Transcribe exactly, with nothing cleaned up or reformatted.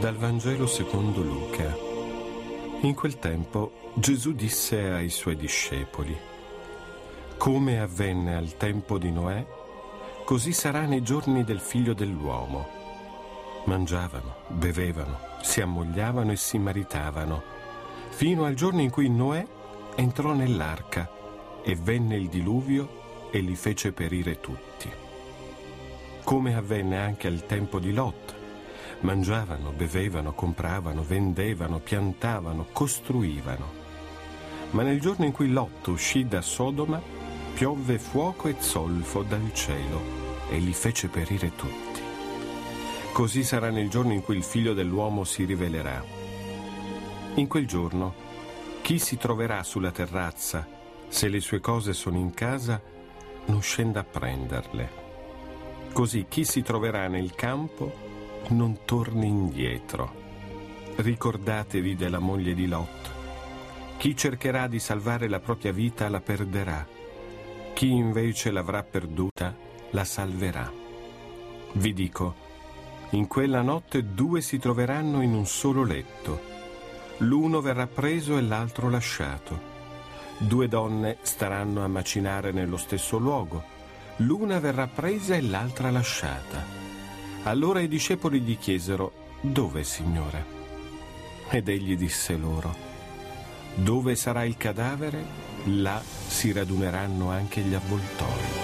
Dal Vangelo secondo Luca. In quel tempo Gesù disse ai suoi discepoli: come avvenne al tempo di Noè, così sarà nei giorni del Figlio dell'uomo. Mangiavano, bevevano, si ammogliavano e si maritavano, fino al giorno in cui Noè entrò nell'arca e venne il diluvio e li fece perire tutti. Come avvenne anche al tempo di Lot. Mangiavano, bevevano, compravano, vendevano, piantavano, costruivano. Ma nel giorno in cui Lot uscì da Sodoma, piovve fuoco e zolfo dal cielo e li fece perire tutti. Così sarà nel giorno in cui il Figlio dell'uomo si rivelerà. In quel giorno, chi si troverà sulla terrazza, se le sue cose sono in casa, non scenda a prenderle. Così chi si troverà nel campo non torni indietro. Ricordatevi della moglie di Lot. Chi cercherà di salvare la propria vita la perderà. Chi invece l'avrà perduta la salverà. Vi dico, in quella notte due si troveranno in un solo letto. L'uno verrà preso e l'altro lasciato. Due donne staranno a macinare nello stesso luogo. L'una verrà presa e l'altra lasciata. Allora i discepoli gli chiesero: dove, Signore? Ed egli disse loro: dove sarà il cadavere, là si raduneranno anche gli avvoltoi.